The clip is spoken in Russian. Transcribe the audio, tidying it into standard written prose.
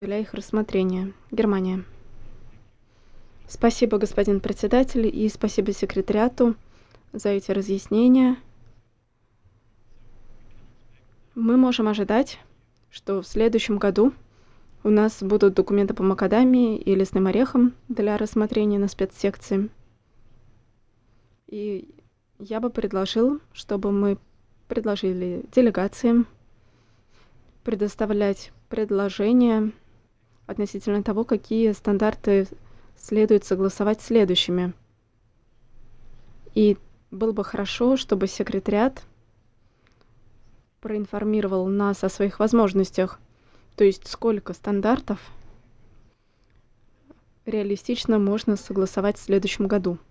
для их рассмотрения. Германия. Спасибо, господин председатель, и спасибо секретариату за эти разъяснения. Мы можем ожидать, что в следующем году у нас будут документы по макадамии и лесным орехам для рассмотрения на спецсекции. И я бы предложил, чтобы мы предложили делегациям предоставлять предложения относительно того, какие стандарты следует согласовать следующими. И было бы хорошо, чтобы секретариат проинформировал нас о своих возможностях, то есть сколько стандартов реалистично можно согласовать в следующем году.